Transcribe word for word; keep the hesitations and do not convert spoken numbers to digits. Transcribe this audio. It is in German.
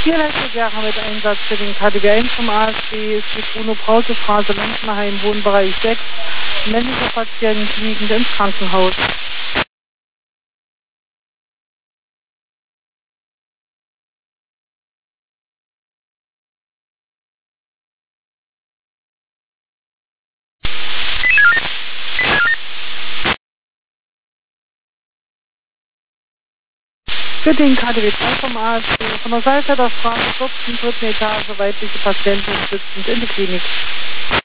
Hier Leistungsjahre mit Einsatz für den K D W eins vom A S B ist die Bruno-Brause-Straße, Lenznerheim, Wohnbereich sechs. Männlicher Patient liegend im Krankenhaus. Für den K D W drei vom A S B von der Seite der Straße vierzehn, dritten Etage, weibliche Patientin sitzend in der Klinik.